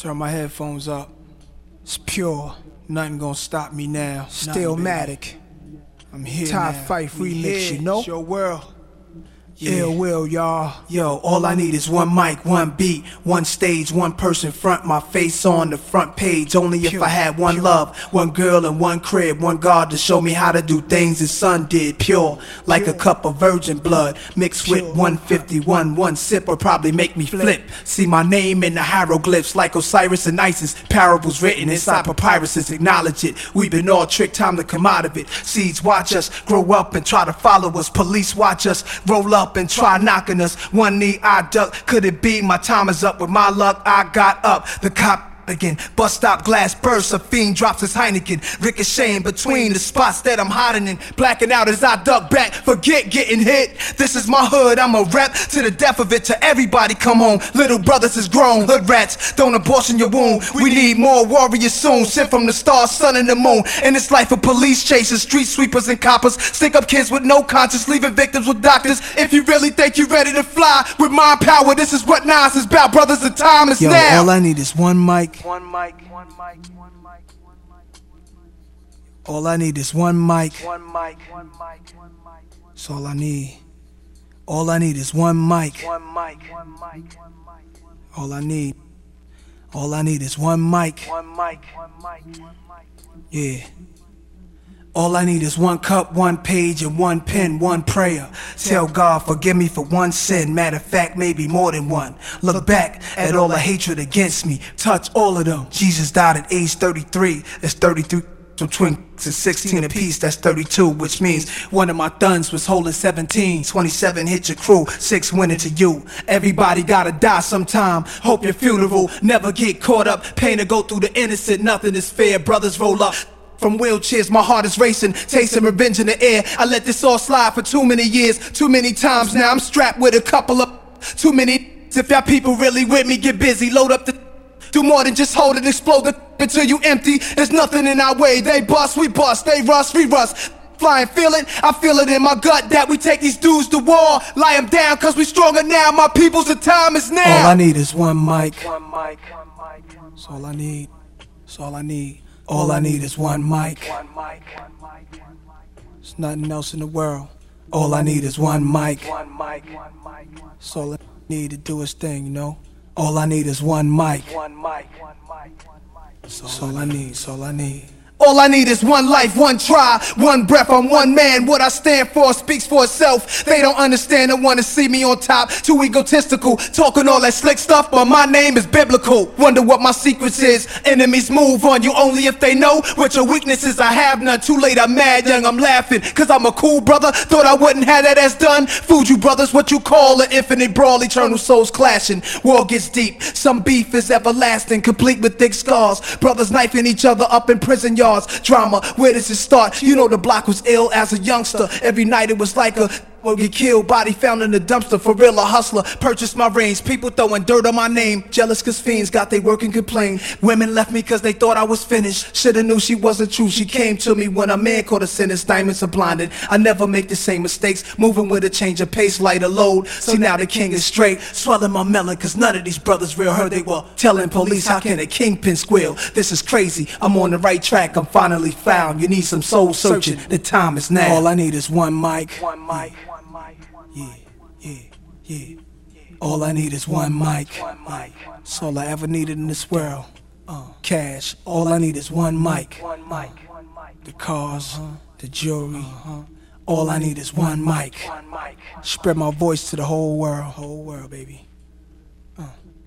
Turn my headphones up. It's pure. Nothing gonna stop me now. Stillmatic. I'm here. Ty Fife remix, you know? It's your world. Yeah. Ill will, y'all. Yo, all I need is one mic, one beat, one stage, one person front, my face on the front page. Only if I had one love, one girl and one crib, one God to show me how to do things his son did. Pure, like a cup of virgin blood, mixed with 151. One sip will probably make me flip. See my name in the hieroglyphs, like Osiris and Isis. Parables written inside papyruses, acknowledge it. We've been all tricked, time to come out of it. Seeds watch us grow up and try to follow us. Police watch us roll up and try knocking us. One knee I duck. Could it be my time is up? With my luck I got up. The cop again. Bus stop glass bursts. A fiend drops his Heineken, ricocheting between the spots that I'm hiding in. Blacking out as I duck back. Forget getting hit. This is my hood. I'm a rep to the death of it. To everybody come home. Little brothers is grown. Hood rats don't abortion your womb. We need more warriors soon. Sent from the stars, sun and the moon. In this life of police chasers, street sweepers and coppers. Stick up kids with no conscience, leaving victims with doctors. If you really think you're ready to fly with mind power, this is what Nas is about, brothers. The time is now. All I need is one mic. One mic, one mic, one mic, one mic. All I need is one mic. One mic, one mic, one mic. That's all I need. All I need is one mic. One mic, one mic, one mic. All I need. All I need is one mic. One mic, one mic, one mic. Yeah. All I need is one cup, one page, and one pen, one prayer. Tell God, forgive me for one sin. Matter of fact, maybe more than one. Look back at all the hatred against me. Touch all of them. Jesus died at age 33. That's 33 from twins to 16 apiece. That's 32, which means one of my thuns was holding 17. 27 hit your crew, 6 went into you. Everybody gotta die sometime. Hope your funeral never get caught up. Pain to go through the innocent, nothing is fair. Brothers roll up from wheelchairs, my heart is racing, tasting revenge in the air. I let this all slide for too many years, too many times now. I'm strapped with a couple of too many. If y'all people really with me, get busy, load up the do more than just hold it, explode the until you empty. There's nothing in our way. They bust, we bust, they rust, we rust. Flying, feel it, I feel it in my gut that we take these dudes to war. Lie them down, cause we stronger now. My people's, the time is now. All I need is one mic. One mic, one mic. That's all I need. That's all I need. All I need is one mic. One mic, one mic, one mic. There's nothing else in the world. All I need is one mic. One mic, one mic. That's all I need to do his thing, you know. All I need is one mic. One mic, one mic, one mic. That's all I need. That's all I need. All I need is one life, one try, one breath. I'm one man. What I stand for speaks for itself. They don't understand and want to see me on top. Too egotistical, talking all that slick stuff, but my name is biblical. Wonder what my secrets is. Enemies move on you only if they know what your weaknesses. I have none. Too late, I'm mad young, I'm laughing, cause I'm a cool brother. Thought I wouldn't have that as done. Fooled you brothers, what you call an infinite brawl. Eternal souls clashing, war gets deep. Some beef is everlasting, complete with thick scars. Brothers knifing each other up in prison yards. Drama, where does it start? You know the block was ill as a youngster. Every night it was like a will get killed, body found in the dumpster. For real, a hustler, purchased my range. People throwing dirt on my name. Jealous cause fiends got they work and complain. Women left me cause they thought I was finished. Shoulda knew she wasn't true. She came to me when a man caught a sentence. Diamonds are blinded. I never make the same mistakes. Moving with a change of pace, lighter load. See now the king is straight. Swelling my melon cause none of these brothers real. Heard they were telling police how can a kingpin squeal. This is crazy, I'm on the right track. I'm finally found. You need some soul searching. The time is now. All I need is one mic. One mic. Yeah, yeah, yeah. All I need is one mic. That's all I ever needed in this world. Cash. All I need is one mic. The cars, the jewelry. All I need is one mic. Spread my voice to the whole world, baby.